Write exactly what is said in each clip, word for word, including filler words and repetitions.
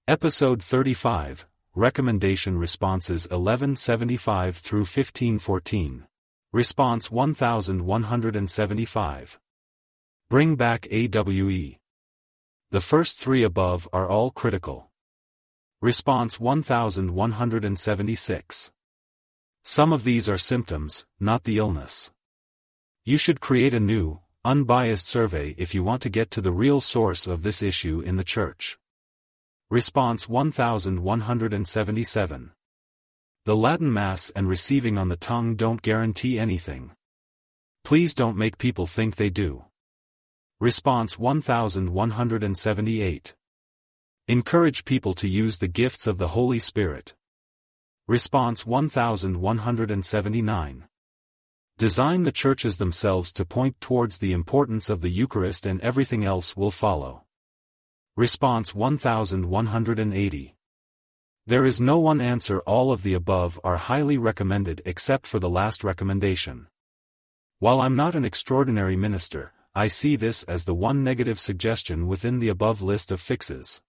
Episode thirty-five, Recommendation Responses eleven seventy-five through fifteen fourteen. Response one thousand one hundred seventy-five. Bring back A W E. The first three above are all critical. Response one thousand one hundred seventy-six. Some of these are symptoms, not the illness. You should create a new, unbiased survey if you want to get to the real source of this issue in the church. Response one thousand one hundred seventy-seven. The Latin Mass and receiving on the tongue don't guarantee anything. Please don't make people think they do. Response one thousand one hundred seventy-eight. Encourage people to use the gifts of the Holy Spirit. Response one thousand one hundred seventy-nine. Design the churches themselves to point towards the importance of the Eucharist and everything else will follow. Response one thousand one hundred eighty. There is no one answer. All of the above are highly recommended except for the last recommendation. While I'm not an extraordinary minister, I see this as the one negative suggestion within the above list of fixes.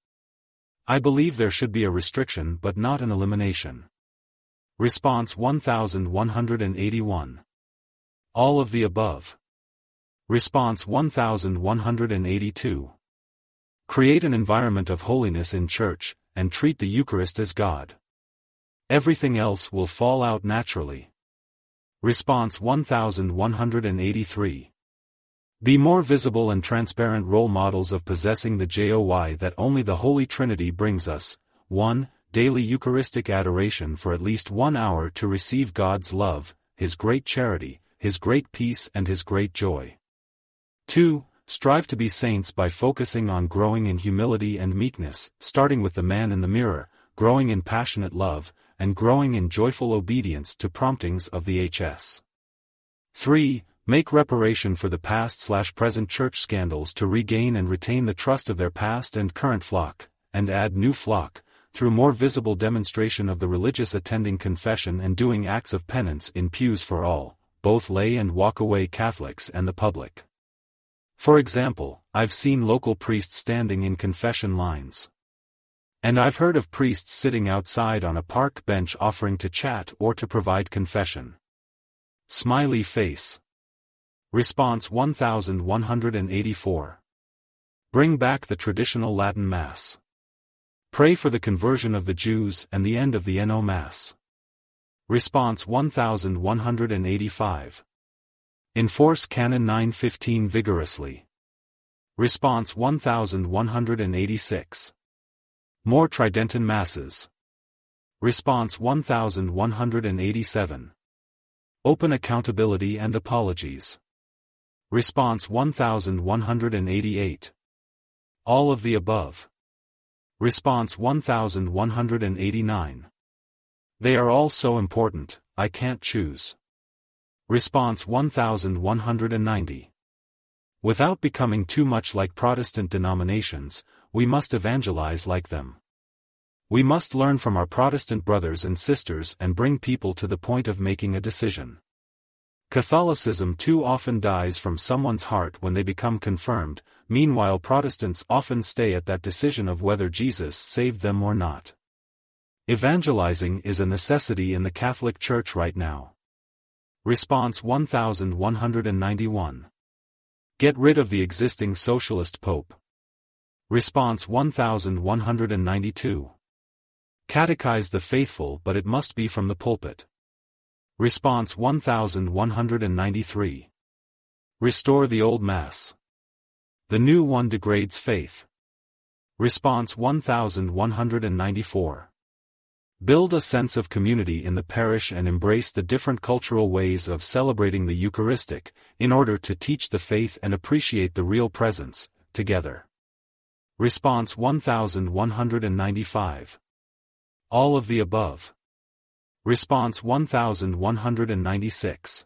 I believe there should be a restriction but not an elimination. Response one thousand one hundred eighty-one. All of the above. Response one thousand one hundred eighty-two. Create an environment of holiness in church, and treat the Eucharist as God. Everything else will fall out naturally. Response one thousand one hundred eighty-three. Be more visible and transparent role models of possessing the joy that only the Holy Trinity brings us. one. Daily Eucharistic adoration for at least one hour to receive God's love, His great charity, His great peace and His great joy. two. Strive to be saints by focusing on growing in humility and meekness, starting with the man in the mirror, growing in passionate love, and growing in joyful obedience to promptings of the H S. three. Make reparation for the past-slash-present church scandals to regain and retain the trust of their past and current flock, and add new flock, through more visible demonstration of the religious attending confession and doing acts of penance in pews for all, both lay and walk-away Catholics and the public. For example, I've seen local priests standing in confession lines. And I've heard of priests sitting outside on a park bench offering to chat or to provide confession. Smiley face. Response one thousand one hundred eighty-four. Bring back the traditional Latin Mass. Pray for the conversion of the Jews and the end of the N O Mass. Response one thousand one hundred eighty-five. Enforce Canon nine fifteen vigorously. Response one thousand one hundred eighty-six. More Tridentan Masses. Response one thousand one hundred eighty-seven. Open accountability and apologies. Response one thousand one hundred eighty-eight. All of the above. Response one thousand one hundred eighty-nine. They are all so important, I can't choose. Response one thousand one hundred ninety. Without becoming too much like Protestant denominations, we must evangelize like them. We must learn from our Protestant brothers and sisters and bring people to the point of making a decision. Catholicism too often dies from someone's heart when they become confirmed, meanwhile Protestants often stay at that decision of whether Jesus saved them or not. Evangelizing is a necessity in the Catholic Church right now. Response one thousand one hundred ninety-one. Get rid of the existing socialist pope. Response one thousand one hundred ninety-two. Catechize the faithful, but it must be from the pulpit. Response one thousand one hundred ninety-three. Restore the old Mass. The new one degrades faith. Response one thousand one hundred ninety-four. Build a sense of community in the parish and embrace the different cultural ways of celebrating the Eucharistic, in order to teach the faith and appreciate the real presence, together. Response one thousand one hundred ninety-five. All of the above. Response one thousand one hundred ninety-six.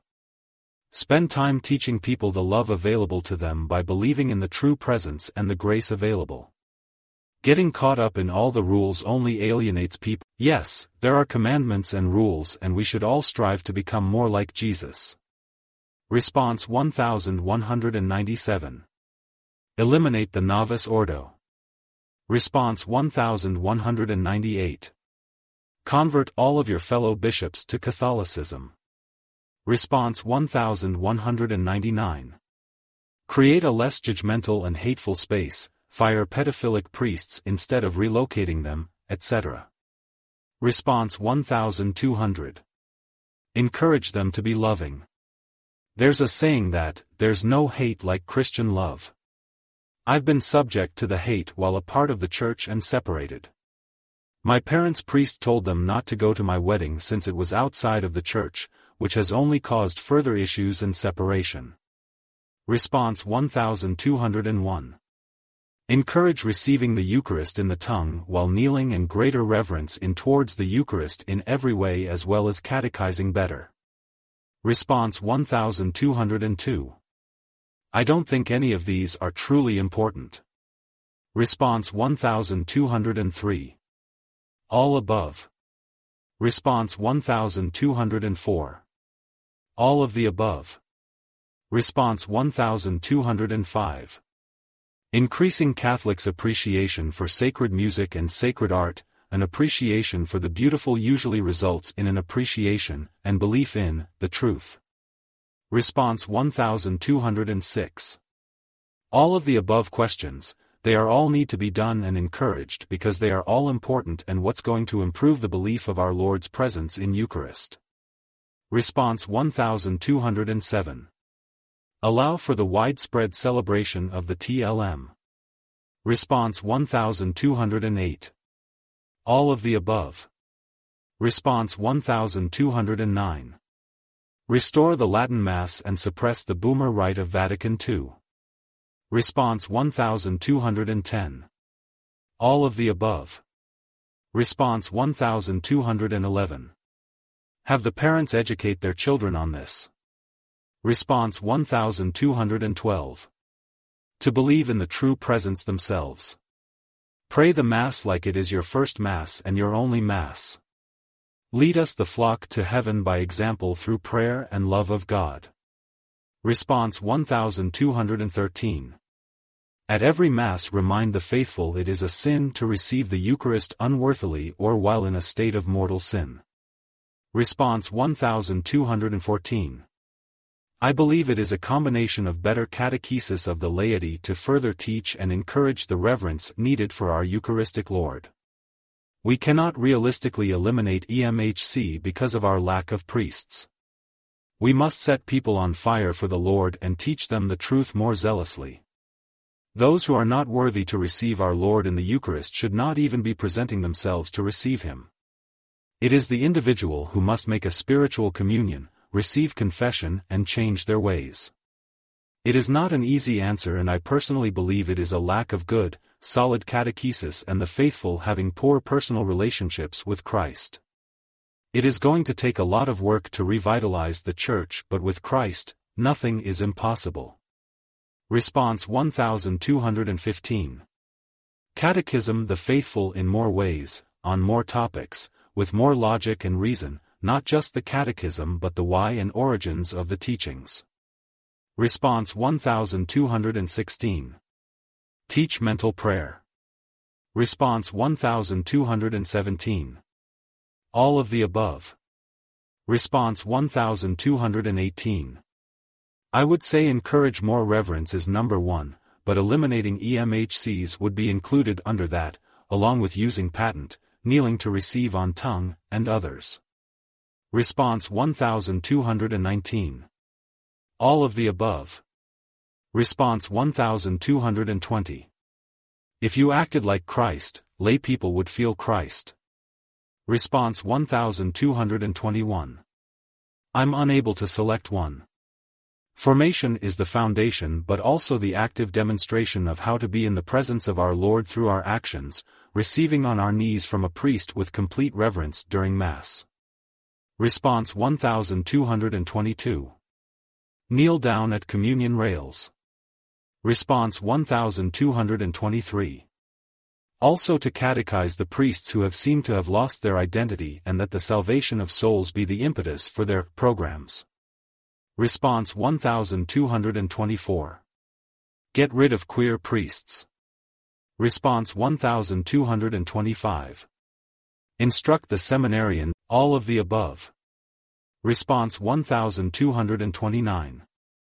Spend time teaching people the love available to them by believing in the true presence and the grace available. Getting caught up in all the rules only alienates people. Yes, there are commandments and rules and we should all strive to become more like Jesus. Response one thousand one hundred ninety-seven. Eliminate the novice ordo. Response one thousand one hundred ninety-eight. Convert all of your fellow bishops to Catholicism. Response one thousand one hundred ninety-nine. Create a less judgmental and hateful space, fire pedophilic priests instead of relocating them, et cetera. Response one thousand two hundred. Encourage them to be loving. There's a saying that, there's no hate like Christian love. I've been subject to the hate while a part of the church and separated. My parents' priest told them not to go to my wedding since it was outside of the church, which has only caused further issues and separation. Response one thousand two hundred one. Encourage receiving the Eucharist in the tongue while kneeling and greater reverence in towards the Eucharist in every way as well as catechizing better. Response one thousand two hundred two. I don't think any of these are truly important. Response one thousand two hundred three. All above. Response one thousand two hundred four. All of the above. Response one thousand two hundred five. Increasing Catholics' appreciation for sacred music and sacred art, an appreciation for the beautiful usually results in an appreciation and belief in the truth. Response one thousand two hundred six. All of the above questions, they are all need to be done and encouraged because they are all important and what's going to improve the belief of our Lord's presence in Eucharist. Response one thousand two hundred seven. Allow for the widespread celebration of the T L M. Response one thousand two hundred eight. All of the above. Response one thousand two hundred nine. Restore the Latin Mass and suppress the Boomer Rite of Vatican two. Response one thousand two hundred ten. All of the above. Response one thousand two hundred eleven. Have the parents educate their children on this. Response one thousand two hundred twelve. To believe in the true presence themselves. Pray the Mass like it is your first Mass and your only Mass. Lead us the flock to heaven by example through prayer and love of God. Response one thousand two hundred thirteen. At every Mass remind the faithful it is a sin to receive the Eucharist unworthily or while in a state of mortal sin. Response one thousand two hundred fourteen. I believe it is a combination of better catechesis of the laity to further teach and encourage the reverence needed for our Eucharistic Lord. We cannot realistically eliminate E M H C because of our lack of priests. We must set people on fire for the Lord and teach them the truth more zealously. Those who are not worthy to receive our Lord in the Eucharist should not even be presenting themselves to receive Him. It is the individual who must make a spiritual communion, receive confession and change their ways. It is not an easy answer and I personally believe it is a lack of good, solid catechesis and the faithful having poor personal relationships with Christ. It is going to take a lot of work to revitalize the Church but with Christ, nothing is impossible. Response one thousand two hundred fifteen. Catechism the faithful in more ways, on more topics, with more logic and reason, not just the catechism but the why and origins of the teachings. Response one thousand two hundred sixteen. Teach mental prayer. Response one thousand two hundred seventeen. All of the above. Response one thousand two hundred eighteen. I would say encourage more reverence is number one, but eliminating E M H Cs would be included under that, along with using patent, kneeling to receive on tongue, and others. Response one thousand two hundred nineteen. All of the above. Response one thousand two hundred twenty. If you acted like Christ, lay people would feel Christ. Response one thousand two hundred twenty-one. I'm unable to select one. Formation is the foundation but also the active demonstration of how to be in the presence of our Lord through our actions, receiving on our knees from a priest with complete reverence during Mass. Response one thousand two hundred twenty-two. Kneel down at communion rails. Response one thousand two hundred twenty-three. Also to catechize the priests who have seemed to have lost their identity and that the salvation of souls be the impetus for their programs. Response one thousand two hundred twenty-four. Get rid of queer priests. Response one thousand two hundred twenty-five. Instruct the seminarian, all of the above. Response one thousand two hundred twenty-nine.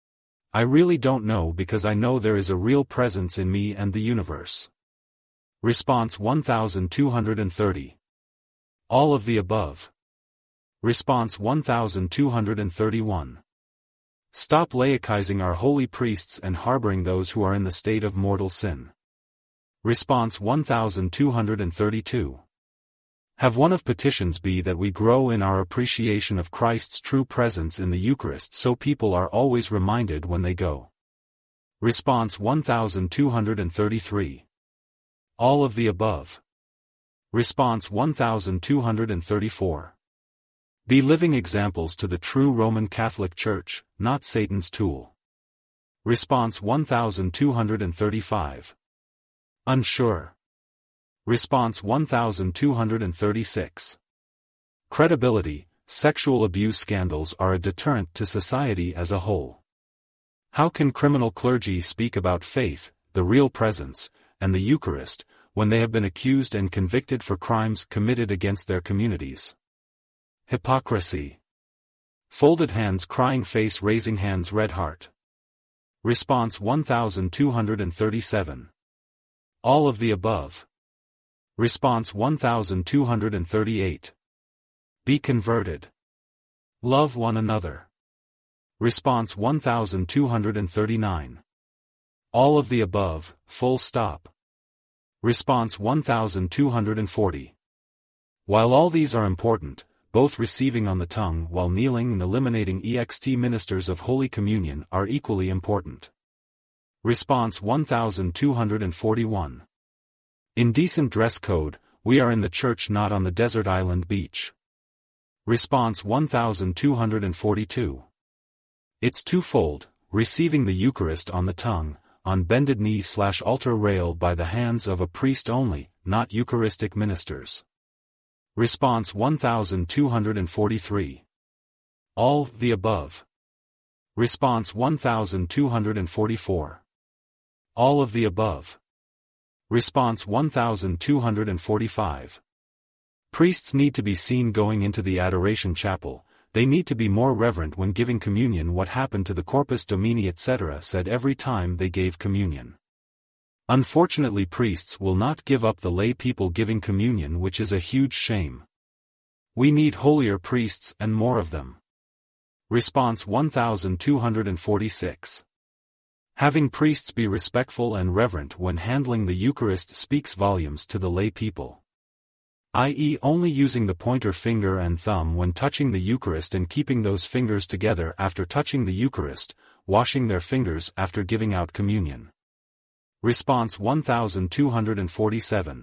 I really don't know because I know there is a real presence in me and the universe. Response one thousand two hundred thirty. All of the above. Response one thousand two hundred thirty-one. Stop laicizing our holy priests and harboring those who are in the state of mortal sin. Response one thousand two hundred thirty-two. Have one of petitions be that we grow in our appreciation of Christ's true presence in the Eucharist so people are always reminded when they go. Response one thousand two hundred thirty-three. All of the above. Response one thousand two hundred thirty-four. Be living examples to the true Roman Catholic Church, not Satan's tool. Response one thousand two hundred thirty-five. Unsure. Response one thousand two hundred thirty-six. Credibility. Sexual abuse scandals are a deterrent to society as a whole. How can criminal clergy speak about faith, the real presence, and the Eucharist, when they have been accused and convicted for crimes committed against their communities? Hypocrisy. Folded hands crying face raising hands red heart. Response one thousand two hundred thirty-seven. All of the above. Response one thousand two hundred thirty-eight. Be converted. Love one another. Response one thousand two hundred thirty-nine. All of the above, full stop. Response one thousand two hundred forty. While all these are important, both receiving on the tongue while kneeling and eliminating E X T ministers of Holy Communion are equally important. Response one thousand two hundred forty-one. Indecent dress code, we are in the church not on the desert island beach. Response one thousand two hundred forty-two. It's twofold, receiving the Eucharist on the tongue, on bended knee slash altar rail by the hands of a priest only, not Eucharistic ministers. Response one thousand two hundred forty-three. All the above. Response one thousand two hundred forty-four. All of the above. Response one thousand two hundred forty-five. Priests need to be seen going into the adoration chapel, they need to be more reverent when giving communion. What happened to the Corpus Domini et cetera said every time they gave communion. Unfortunately priests will not give up the lay people giving communion, which is a huge shame. We need holier priests and more of them. Response one thousand two hundred forty-six. Having priests be respectful and reverent when handling the Eucharist speaks volumes to the lay people. that is only using the pointer finger and thumb when touching the Eucharist and keeping those fingers together after touching the Eucharist, washing their fingers after giving out communion. Response one thousand two hundred forty-seven.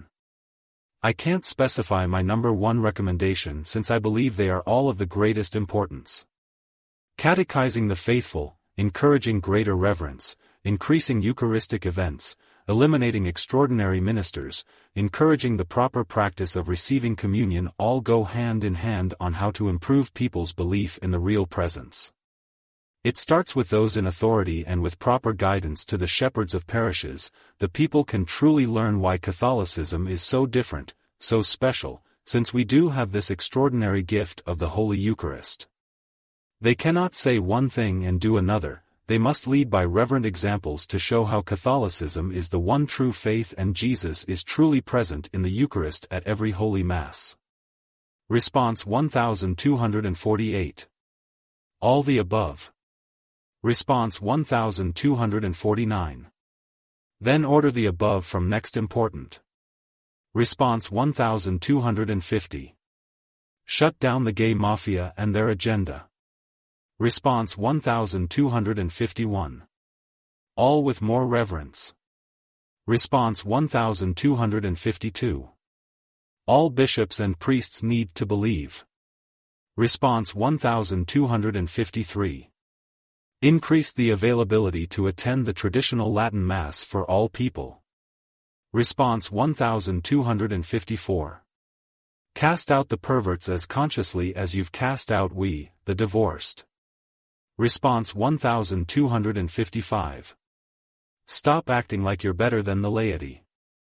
I can't specify my number one recommendation since I believe they are all of the greatest importance. Catechizing the faithful, encouraging greater reverence, increasing Eucharistic events, eliminating extraordinary ministers, encouraging the proper practice of receiving communion all go hand in hand on how to improve people's belief in the real presence. It starts with those in authority and with proper guidance to the shepherds of parishes, the people can truly learn why Catholicism is so different, so special, since we do have this extraordinary gift of the Holy Eucharist. They cannot say one thing and do another, they must lead by reverent examples to show how Catholicism is the one true faith and Jesus is truly present in the Eucharist at every Holy Mass. Response one thousand two hundred forty-eight. All the above. Response one thousand two hundred forty-nine. Then order the above from next important. Response one thousand two hundred fifty. Shut down the gay mafia and their agenda. Response one thousand two hundred fifty-one. All with more reverence. Response one thousand two hundred fifty-two. All bishops and priests need to believe. Response one thousand two hundred fifty-three. Increase the availability to attend the traditional Latin Mass for all people. Response one thousand two hundred fifty-four. Cast out the perverts as consciously as you've cast out we, the divorced. Response one thousand two hundred fifty-five. Stop acting like you're better than the laity.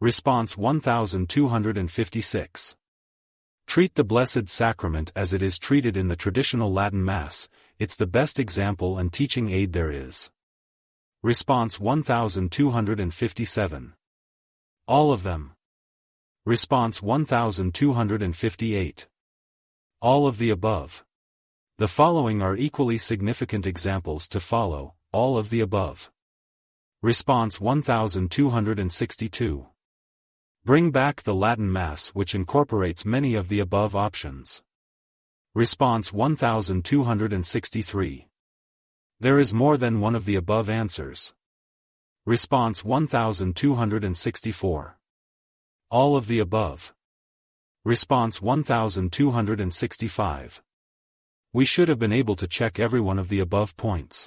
Response one thousand two hundred fifty-six. Treat the Blessed Sacrament as it is treated in the traditional Latin Mass, it's the best example and teaching aid there is. Response one thousand two hundred fifty-seven. All of them. Response one thousand two hundred fifty-eight. All of the above. The following are equally significant examples to follow, all of the above. Response one thousand two hundred sixty-two. Bring back the Latin Mass which incorporates many of the above options. Response one thousand two hundred sixty-three. There is more than one of the above answers. Response one thousand two hundred sixty-four. All of the above. Response one thousand two hundred sixty-five. We should have been able to check every one of the above points.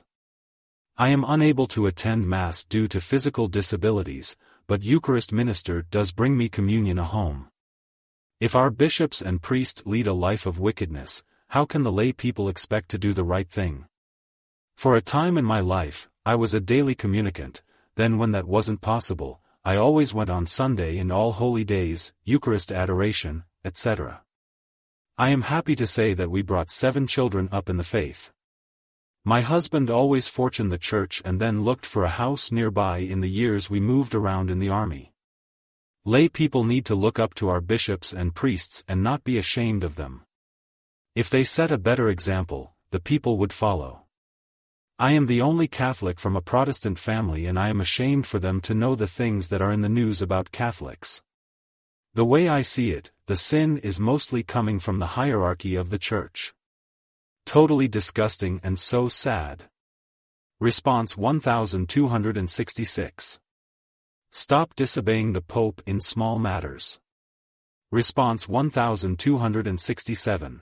I am unable to attend Mass due to physical disabilities, but Eucharist minister does bring me communion a home. If our bishops and priests lead a life of wickedness, how can the lay people expect to do the right thing? For a time in my life, I was a daily communicant, then when that wasn't possible, I always went on Sunday and all holy days, Eucharist adoration, et cetera. I am happy to say that we brought seven children up in the faith. My husband always fortuned the church and then looked for a house nearby in the years we moved around in the army. Lay people need to look up to our bishops and priests and not be ashamed of them. If they set a better example, the people would follow. I am the only Catholic from a Protestant family and I am ashamed for them to know the things that are in the news about Catholics. The way I see it, the sin is mostly coming from the hierarchy of the Church. Totally disgusting and so sad. Response one thousand two hundred sixty-six. Stop disobeying the Pope in small matters. Response one thousand two hundred sixty-seven.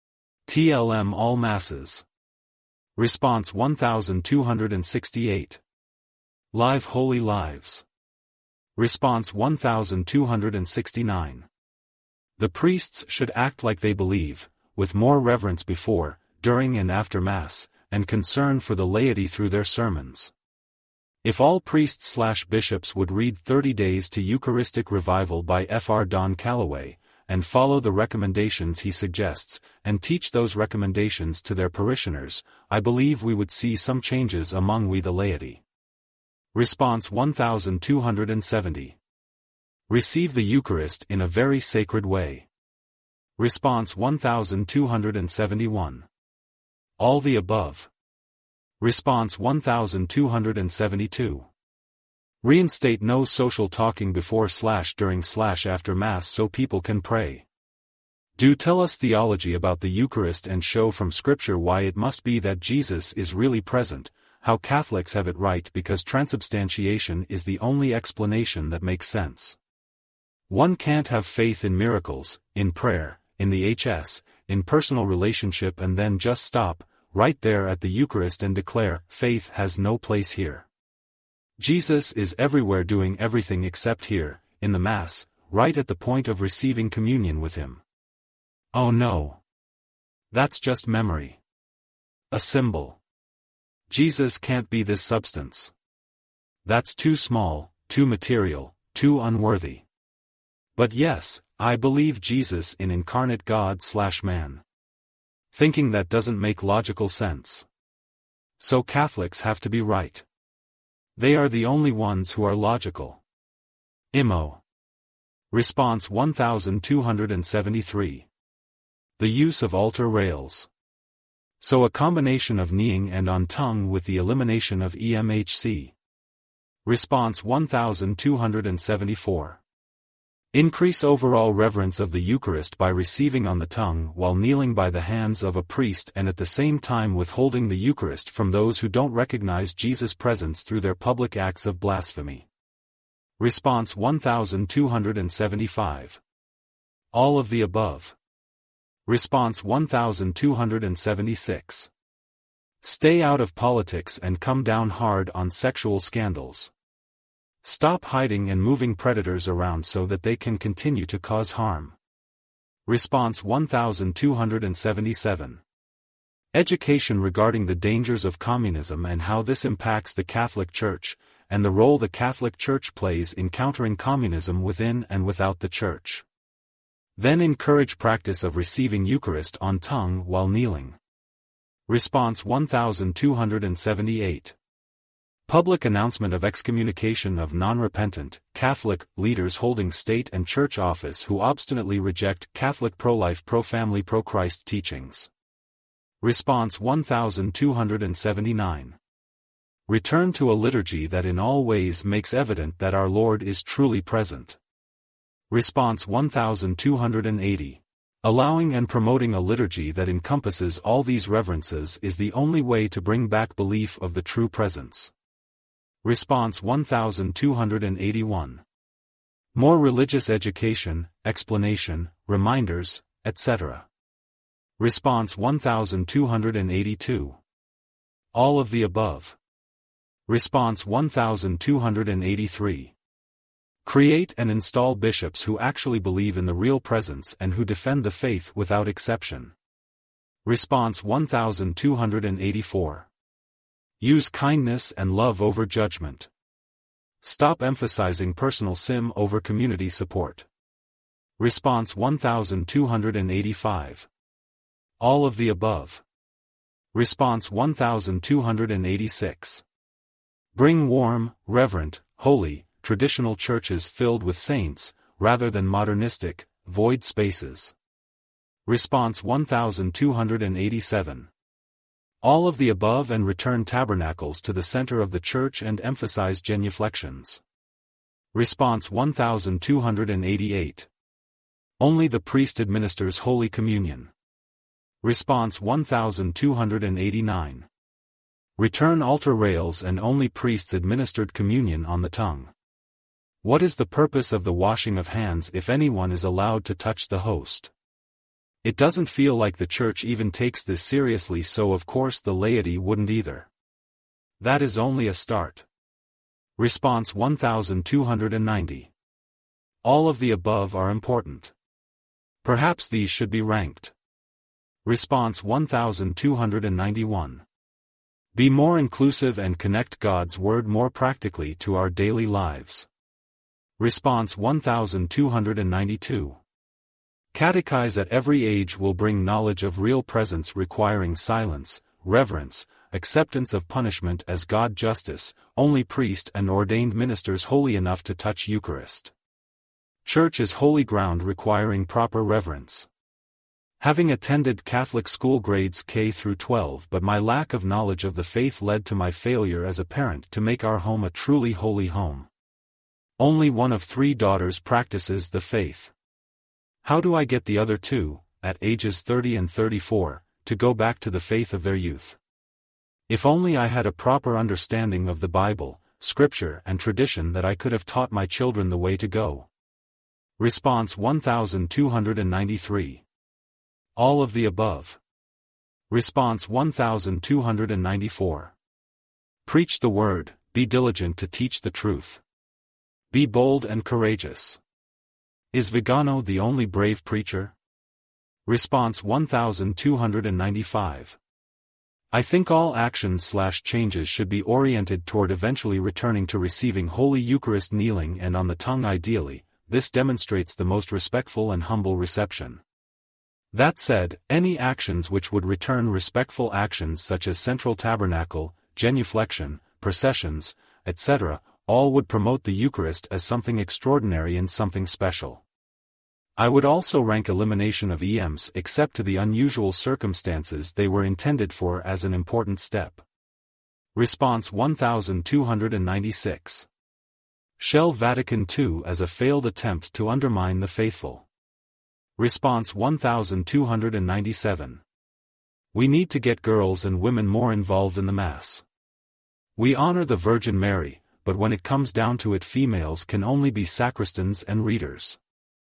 T L M all Masses. Response one thousand two hundred sixty-eight. Live holy lives. Response one thousand two hundred sixty-nine. The priests should act like they believe, with more reverence before, during and after Mass, and concern for the laity through their sermons. If all priests/bishops would read thirty days to Eucharistic Revival by F R Don Calloway, and follow the recommendations he suggests, and teach those recommendations to their parishioners, I believe we would see some changes among we the laity. Response one thousand two hundred seventy. Receive the Eucharist in a very sacred way. Response one thousand two hundred seventy-one. All the above. Response one thousand two hundred seventy-two. Reinstate no social talking before slash during slash after Mass so people can pray. Do tell us theology about the Eucharist and show from Scripture why it must be that Jesus is really present, how Catholics have it right because transubstantiation is the only explanation that makes sense. One can't have faith in miracles, in prayer, in the H S, in personal relationship and then just stop, right there at the Eucharist and declare, faith has no place here. Jesus is everywhere doing everything except here, in the Mass, right at the point of receiving communion with Him. Oh no. That's just memory. A symbol. Jesus can't be this substance. That's too small, too material, too unworthy. But yes, I believe Jesus in incarnate God slash man. Thinking that doesn't make logical sense. So Catholics have to be right. They are the only ones who are logical. I M O. Response one thousand two hundred seventy-three. The use of altar rails. So a combination of kneeing and on tongue with the elimination of E M H C. Response one thousand two hundred seventy-four. Increase overall reverence of the Eucharist by receiving on the tongue while kneeling by the hands of a priest and at the same time withholding the Eucharist from those who don't recognize Jesus' presence through their public acts of blasphemy. Response one thousand two hundred seventy-five. All of the above. Response one thousand two hundred seventy-six. Stay out of politics and come down hard on sexual scandals. Stop hiding and moving predators around so that they can continue to cause harm. Response one thousand two hundred seventy-seven. Education regarding the dangers of communism and how this impacts the Catholic Church, and the role the Catholic Church plays in countering communism within and without the Church. Then encourage practice of receiving Eucharist on tongue while kneeling. Response one thousand two hundred seventy-eight. Public announcement of excommunication of non-repentant, Catholic, leaders holding state and church office who obstinately reject Catholic pro-life, pro-family, pro-Christ teachings. Response one thousand two hundred seventy-nine. Return to a liturgy that in all ways makes evident that our Lord is truly present. Response one thousand two hundred eighty. Allowing and promoting a liturgy that encompasses all these reverences is the only way to bring back belief of the true presence. Response one thousand two hundred eighty-one. More religious education, explanation, reminders, et cetera. Response one thousand two hundred eighty-two. All of the above. Response one thousand two hundred eighty-three. Create and install bishops who actually believe in the real presence and who defend the faith without exception. Response one thousand two hundred eighty-four. Use kindness and love over judgment. Stop emphasizing personal sim over community support. Response one thousand two hundred eighty-five. All of the above. Response one thousand two hundred eighty-six. Bring warm, reverent, holy, traditional churches filled with saints, rather than modernistic, void spaces. Response one thousand two hundred eighty-seven. All of the above and return tabernacles to the center of the church and emphasize genuflections. Response one thousand two hundred eighty-eight. Only the priest administers Holy Communion. Response one thousand two hundred eighty-nine. Return altar rails and only priests administered communion on the tongue. What is the purpose of the washing of hands if anyone is allowed to touch the host? It doesn't feel like the Church even takes this seriously, so of course the laity wouldn't either. That is only a start. Response one thousand two hundred ninety. All of the above are important. Perhaps these should be ranked. Response one thousand two hundred ninety-one. Be more inclusive and connect God's Word more practically to our daily lives. Response one thousand two hundred ninety-two. Catechize at every age will bring knowledge of real presence requiring silence, reverence, acceptance of punishment as God justice, only priest and ordained ministers holy enough to touch Eucharist. Church is holy ground requiring proper reverence. Having attended Catholic school grades K through twelve, but my lack of knowledge of the faith led to my failure as a parent to make our home a truly holy home. Only one of three daughters practices the faith. How do I get the other two, at ages thirty and thirty-four, to go back to the faith of their youth? If only I had a proper understanding of the Bible, Scripture and tradition, that I could have taught my children the way to go. Response one thousand two hundred ninety-three. All of the above. Response one thousand two hundred ninety-four. Preach the word, be diligent to teach the truth. Be bold and courageous. Is Vigano the only brave preacher? Response one thousand two hundred ninety-five. I think all actions slash changes should be oriented toward eventually returning to receiving Holy Eucharist kneeling and on the tongue ideally. This demonstrates the most respectful and humble reception. That said, any actions which would return respectful actions such as central tabernacle, genuflection, processions, et cetera, all would promote the Eucharist as something extraordinary and something special. I would also rank elimination of E Ms except to the unusual circumstances they were intended for as an important step. Response one thousand two hundred ninety-six. Shell Vatican two as a failed attempt to undermine the faithful. Response one thousand two hundred ninety-seven. We need to get girls and women more involved in the Mass. We honor the Virgin Mary, but when it comes down to it, females can only be sacristans and readers.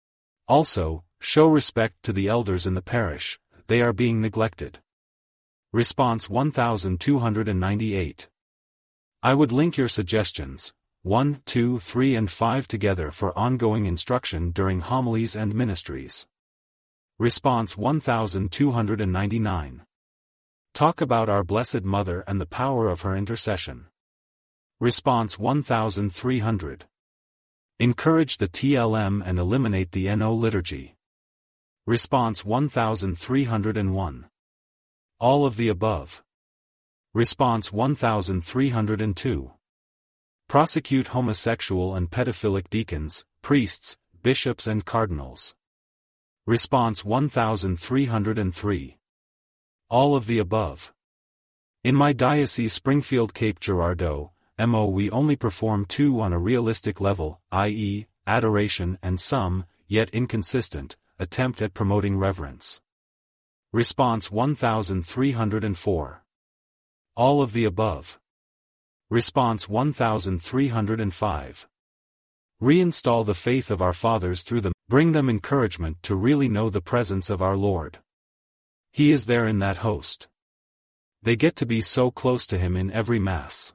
Also, show respect to the elders in the parish, they are being neglected. Response one thousand two hundred ninety-eight. I would link your suggestions, one, two, three and five together for ongoing instruction during homilies and ministries. Response one thousand two hundred ninety-nine. Talk about our Blessed Mother and the power of her intercession. Response one thousand three hundred. Encourage the T L M and eliminate the N O liturgy. Response one thousand three hundred one. All of the above. Response one thousand three hundred two. Prosecute homosexual and pedophilic deacons, priests, bishops and cardinals. Response one thousand three hundred three. All of the above. In my diocese Springfield Cape Girardeau, M O we only perform two on a realistic level, that is, adoration and some, yet inconsistent, attempt at promoting reverence. Response one thousand three hundred four. All of the above. Response one thousand three hundred five. Reinstall the faith of our fathers through them, bring them encouragement to really know the presence of our Lord. He is there in that host. They get to be so close to Him in every Mass.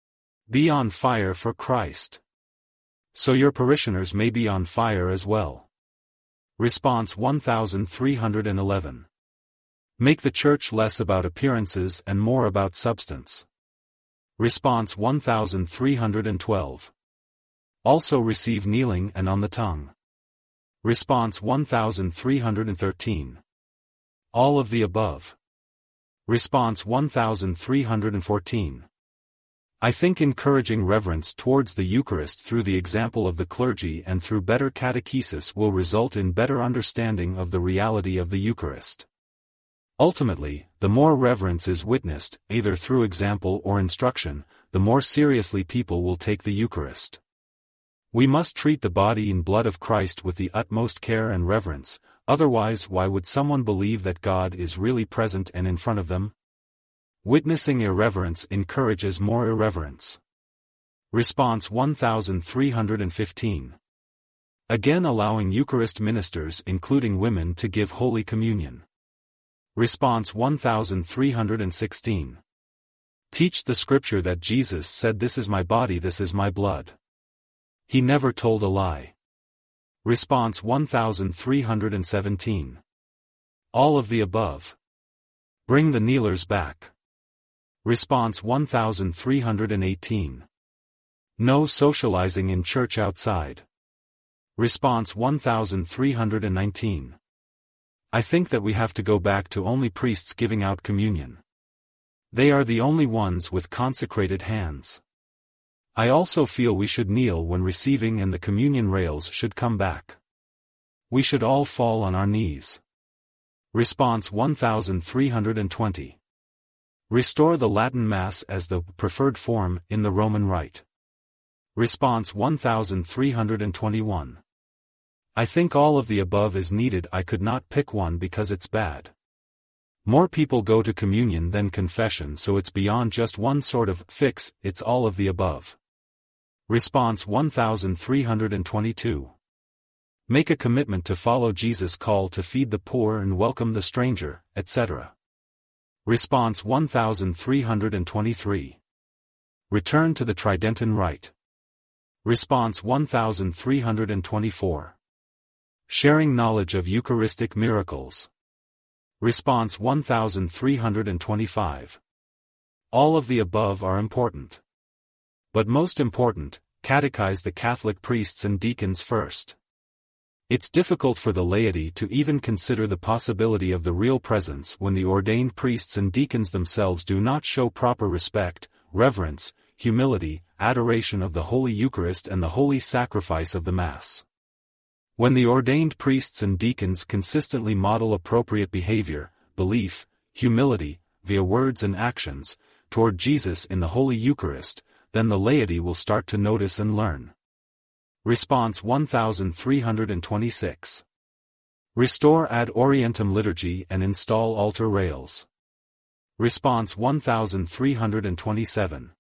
Be on fire for Christ. So your parishioners may be on fire as well. Response one thousand three hundred eleven. Make the Church less about appearances and more about substance. Response one thousand three hundred twelve. Also receive kneeling and on the tongue. Response one thousand three hundred thirteen. All of the above. Response one thousand three hundred fourteen. I think encouraging reverence towards the Eucharist through the example of the clergy and through better catechesis will result in better understanding of the reality of the Eucharist. Ultimately, the more reverence is witnessed, either through example or instruction, the more seriously people will take the Eucharist. We must treat the body and blood of Christ with the utmost care and reverence, otherwise why would someone believe that God is really present and in front of them? Witnessing irreverence encourages more irreverence. Response one thousand three hundred fifteen. Again allowing Eucharist ministers including women to give Holy Communion. Response one thousand three hundred sixteen. Teach the scripture that Jesus said, "This is my body, this is my blood." He never told a lie. Response one thousand three hundred seventeen. All of the above. Bring the kneelers back. Response one thousand three hundred eighteen. No socializing in church outside. Response one thousand three hundred nineteen. I think that we have to go back to only priests giving out communion. They are the only ones with consecrated hands. I also feel we should kneel when receiving and the communion rails should come back. We should all fall on our knees. Response one thousand three hundred twenty. Restore the Latin Mass as the preferred form in the Roman Rite. Response one thousand three hundred twenty-one. I think all of the above is needed. I could not pick one because it's bad. More people go to communion than confession, so it's beyond just one sort of fix, it's all of the above. Response one thousand three hundred twenty-two. Make a commitment to follow Jesus' call to feed the poor and welcome the stranger, et cetera. Response one thousand three hundred twenty-three. Return to the Tridentan Rite. Response one thousand three hundred twenty-four. Sharing knowledge of Eucharistic miracles. Response one thousand three hundred twenty-five. All of the above are important. But most important, catechize the Catholic priests and deacons first. It's difficult for the laity to even consider the possibility of the real presence when the ordained priests and deacons themselves do not show proper respect, reverence, humility, adoration of the Holy Eucharist and the holy sacrifice of the Mass. When the ordained priests and deacons consistently model appropriate behavior, belief, humility, via words and actions, toward Jesus in the Holy Eucharist, then the laity will start to notice and learn. Response one thousand three hundred twenty-six. Restore ad orientem liturgy and install altar rails. Response one thousand three hundred twenty-seven.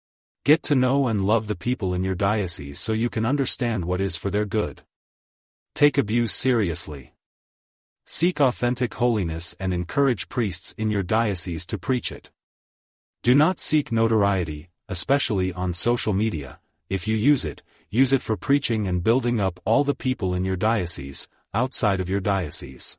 Get to know and love the people in your diocese so you can understand what is for their good. Take abuse seriously. Seek authentic holiness and encourage priests in your diocese to preach it. Do not seek notoriety, especially on social media. If you use it, use it for preaching and building up all the people in your diocese, outside of your diocese.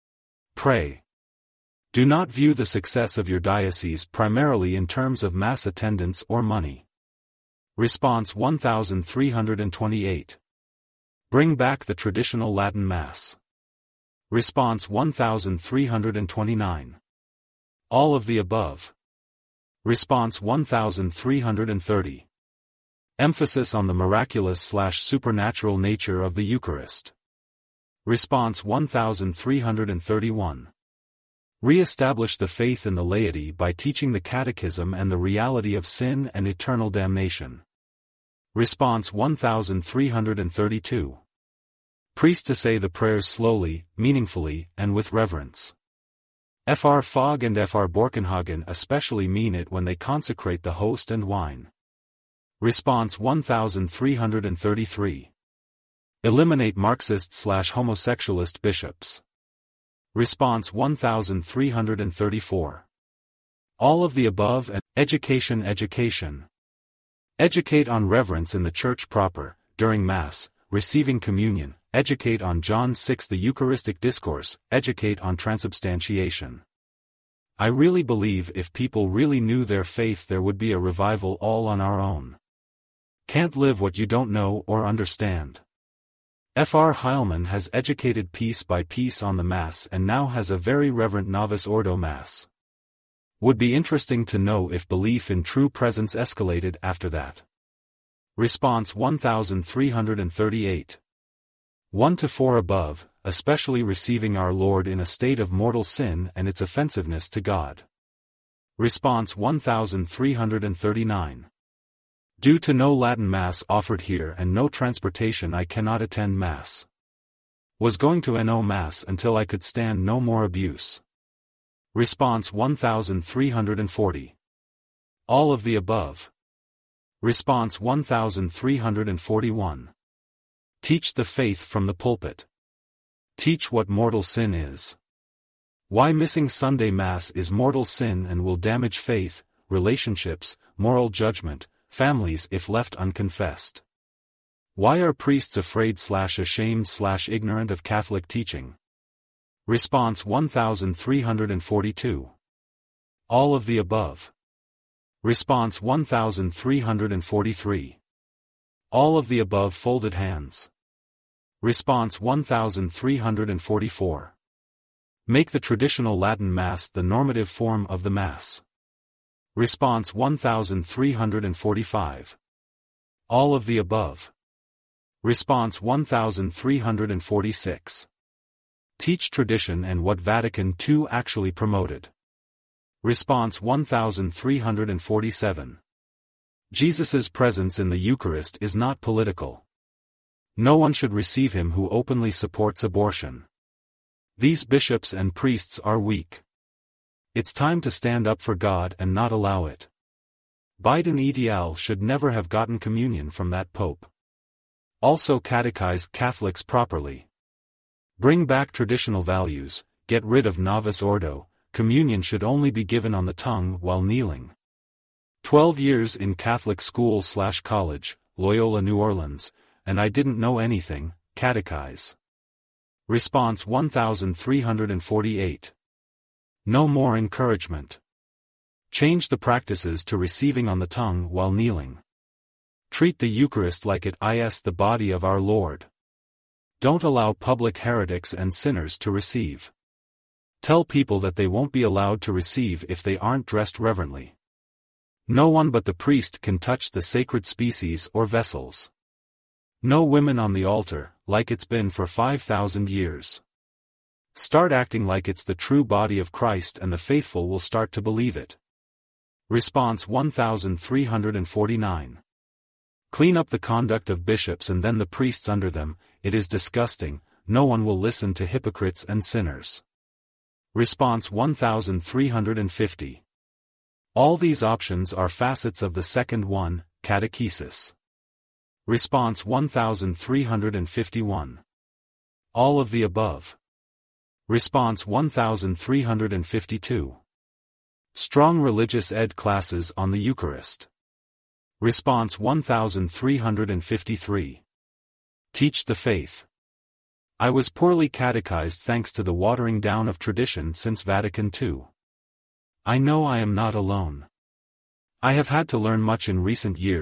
Pray. Do not view the success of your diocese primarily in terms of mass attendance or money. Response one thousand three hundred twenty-eight. Bring back the traditional Latin Mass. Response one thousand three hundred twenty-nine. All of the above. Response one thousand three hundred thirty. Emphasis on the miraculous slash supernatural nature of the Eucharist. Response one thousand three hundred thirty-one. Re-establish the faith in the laity by teaching the Catechism and the reality of sin and eternal damnation. Response one thousand three hundred thirty-two. Priest to say the prayers slowly, meaningfully, and with reverence. Fr Fogg and Fr Borkenhagen especially mean it when they consecrate the host and wine. Response one thousand three hundred thirty-three. Eliminate Marxist slash homosexualist bishops. Response one thousand three hundred thirty-four. All of the above and education education. Educate on reverence in the Church proper, during Mass, receiving communion, educate on John six the Eucharistic Discourse, educate on transubstantiation. I really believe if people really knew their faith there would be a revival all on our own. Can't live what you don't know or understand. Fr Heilmann has educated piece by piece on the Mass and now has a very reverent Novus Ordo Mass. Would be interesting to know if belief in true presence escalated after that. Response one thousand three hundred thirty-eight. one to four above, especially receiving our Lord in a state of mortal sin and its offensiveness to God. Response one thousand three hundred thirty-nine. Due to no Latin Mass offered here and no transportation I cannot attend Mass. Was going to N O Mass until I could stand no more abuse. Response one thousand three hundred forty. All of the above. Response one thousand three hundred forty-one. Teach the faith from the pulpit. Teach what mortal sin is. Why missing Sunday Mass is mortal sin and will damage faith, relationships, moral judgment, families if left unconfessed. Why are priests afraid slash ashamed slash ignorant of Catholic teaching? Response one thousand three hundred forty-two. All of the above. Response one thousand three hundred forty-three. All of the above folded hands. Response one thousand three hundred forty-four. Make the traditional Latin Mass the normative form of the Mass. Response one thousand three hundred forty-five. All of the above. Response one thousand three hundred forty-six. Teach tradition and what Vatican the Second actually promoted. Response one thousand three hundred forty-seven. Jesus's presence in the Eucharist is not political. No one should receive him who openly supports abortion. These bishops and priests are weak. It's time to stand up for God and not allow it. Biden et al. Should never have gotten communion from that pope. Also catechize Catholics properly. Bring back traditional values, get rid of Novus Ordo, communion should only be given on the tongue while kneeling. Twelve years in Catholic school slash college, Loyola New Orleans, and I didn't know anything, catechize. Response one thousand three hundred forty-eight. No more encouragement. Change the practices to receiving on the tongue while kneeling. Treat the Eucharist like it is the body of our Lord. Don't allow public heretics and sinners to receive. Tell people that they won't be allowed to receive if they aren't dressed reverently. No one but the priest can touch the sacred species or vessels. No women on the altar, like it's been for five thousand years. Start acting like it's the true body of Christ and the faithful will start to believe it. Response one thousand three hundred forty-nine. Clean up the conduct of bishops and then the priests under them, it is disgusting, no one will listen to hypocrites and sinners. Response one thousand three hundred fifty. All these options are facets of the second one, catechesis. Response one thousand three hundred fifty-one. All of the above. Response one thousand three hundred fifty-two. Strong religious ed classes on the Eucharist. Response one thousand three hundred fifty-three. Teach the faith. I was poorly catechized thanks to the watering down of tradition since Vatican the Second. I know I am not alone. I have had to learn much in recent years,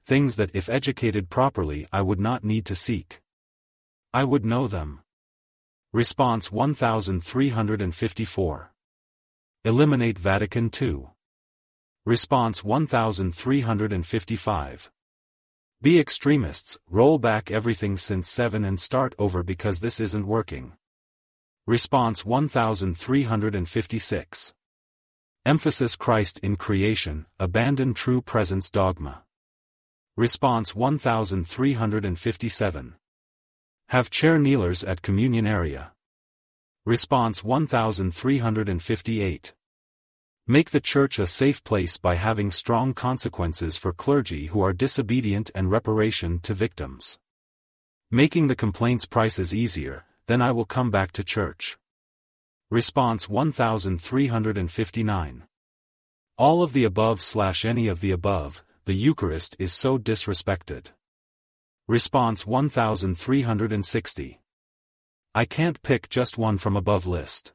things that if educated properly I would not need to seek. I would know them. Response one thousand three hundred fifty-four. Eliminate Vatican two. Response one thousand three hundred fifty-five. Be extremists, roll back everything since seven and start over because this isn't working. Response one thousand three hundred fifty-six. Emphasis Christ in creation, abandon true presence dogma. Response one thousand three hundred fifty-seven. Have chair kneelers at communion area. Response one thousand three hundred fifty-eight. Make the church a safe place by having strong consequences for clergy who are disobedient and reparation to victims. Making the complaints prices easier, then I will come back to church. Response one thousand three hundred fifty-nine. All of the above slash any of the above, the Eucharist is so disrespected. Response one thousand three hundred sixty. I can't pick just one from above list.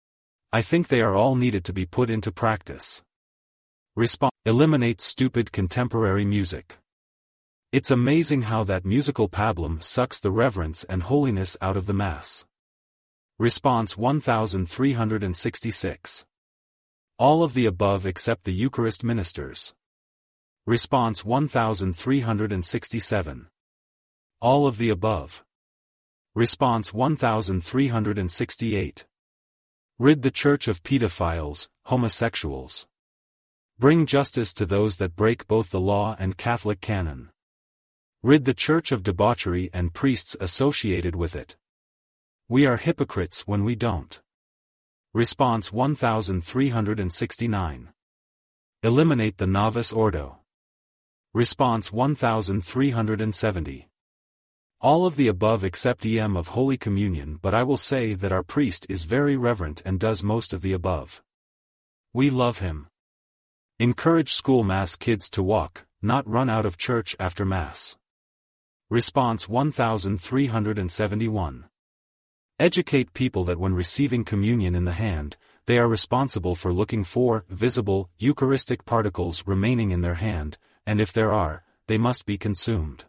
I think they are all needed to be put into practice. Response: eliminate stupid contemporary music. It's amazing how that musical pablum sucks the reverence and holiness out of the Mass. Response one thousand three hundred sixty-six. All of the above except the Eucharist ministers. Response one thousand three hundred sixty-seven. All of the above. Response one thousand three hundred sixty-eight. Rid the Church of pedophiles, homosexuals. Bring justice to those that break both the law and Catholic canon. Rid the Church of debauchery and priests associated with it. We are hypocrites when we don't. Response one thousand three hundred sixty-nine. Eliminate the novice ordo. Response one thousand three hundred seventy. All of the above except E M of Holy Communion, but I will say that our priest is very reverent and does most of the above. We love him. Encourage school Mass kids to walk, not run out of church after Mass. Response one thousand three hundred seventy-one. Educate people that when receiving communion in the hand, they are responsible for looking for visible Eucharistic particles remaining in their hand, and if there are, they must be consumed.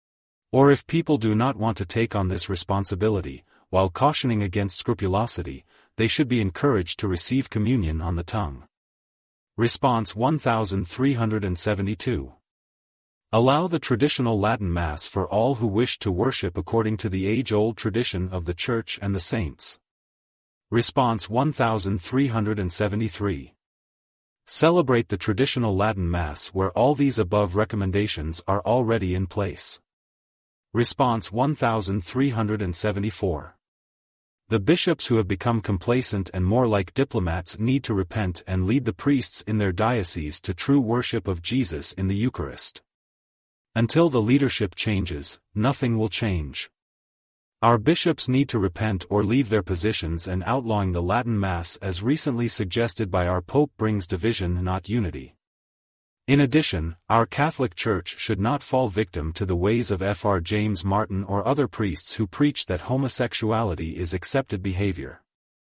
Or if people do not want to take on this responsibility, while cautioning against scrupulosity, they should be encouraged to receive communion on the tongue. Response one thousand three hundred seventy-two. Allow the traditional Latin Mass for all who wish to worship according to the age-old tradition of the Church and the Saints. Response one thousand three hundred seventy-three. Celebrate the traditional Latin Mass where all these above recommendations are already in place. Response one thousand three hundred seventy-four. The bishops who have become complacent and more like diplomats need to repent and lead the priests in their diocese to true worship of Jesus in the Eucharist. Until the leadership changes, nothing will change. Our bishops need to repent or leave their positions, and outlawing the Latin Mass as recently suggested by our Pope brings division, not unity. In addition, our Catholic Church should not fall victim to the ways of Father James Martin or other priests who preach that homosexuality is accepted behavior.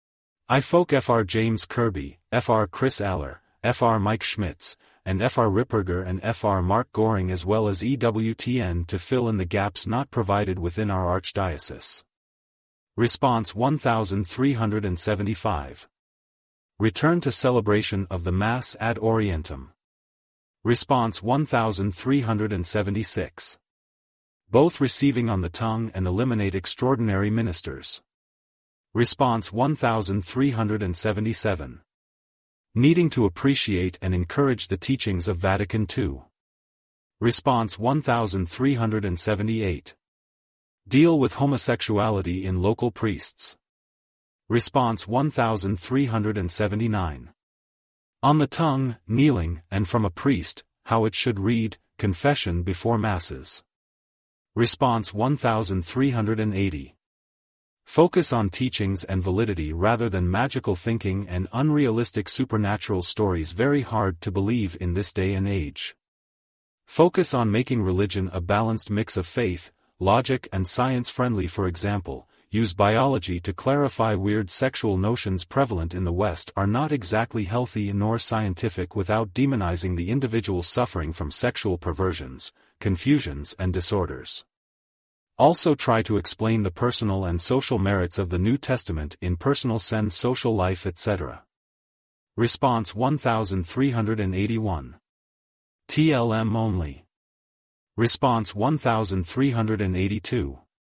I folk Father James Kirby, Father Chris Aller, Father Mike Schmitz, and Father Ripperger and Father Mark Goring, as well as E W T N, to fill in the gaps not provided within our archdiocese. Response one thousand three hundred seventy-five. Return to celebration of the Mass ad Orientem. Response one thousand three hundred seventy-six. Both receiving on the tongue and eliminate extraordinary ministers. Response one thousand three hundred seventy-seven. Needing to appreciate and encourage the teachings of Vatican two. Response one thousand three hundred seventy-eight. Deal with homosexuality in local priests. Response one thousand three hundred seventy-nine. On the tongue, kneeling, and from a priest, how it should read, confession before Masses. Response one thousand three hundred eighty. Focus on teachings and validity rather than magical thinking and unrealistic supernatural stories very hard to believe in this day and age. Focus on making religion a balanced mix of faith, logic and science-friendly. For example, use biology to clarify weird sexual notions prevalent in the West are not exactly healthy nor scientific without demonizing the individual suffering from sexual perversions. confusions and disorders. Also try to explain the personal and social merits of the New Testament in personal sense, social life, et cetera. Response one thousand three hundred eighty-one. T L M only. Response one thousand three hundred eighty-two.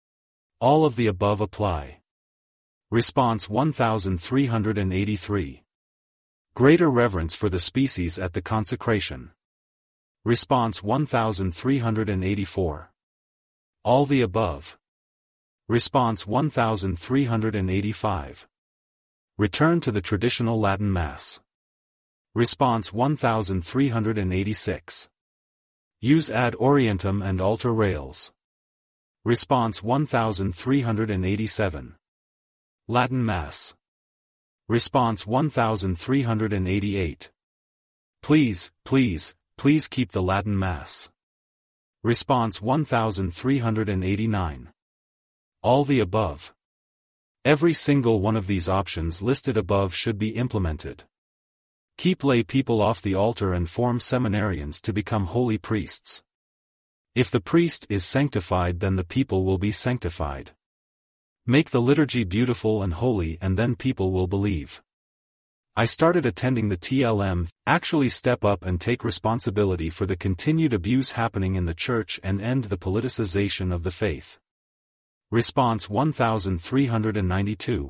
All of the above apply. Response one thousand three hundred eighty-three. Greater reverence for the species at the consecration. Response one thousand three hundred eighty-four. All the above. Response one thousand three hundred eighty-five. Return to the traditional Latin Mass. Response one thousand three hundred eighty-six. Use ad orientem and altar rails. Response one thousand three hundred eighty-seven. Latin Mass. Response one thousand three hundred eighty-eight. Please, please, please keep the Latin Mass. Response one thousand three hundred eighty-nine. All the above. Every single one of these options listed above should be implemented. Keep lay people off the altar and form seminarians to become holy priests. If the priest is sanctified, then the people will be sanctified. Make the liturgy beautiful and holy, and then people will believe. I started attending the T L M, actually step up and take responsibility for the continued abuse happening in the church and end the politicization of the faith. Response one thousand three hundred ninety-two.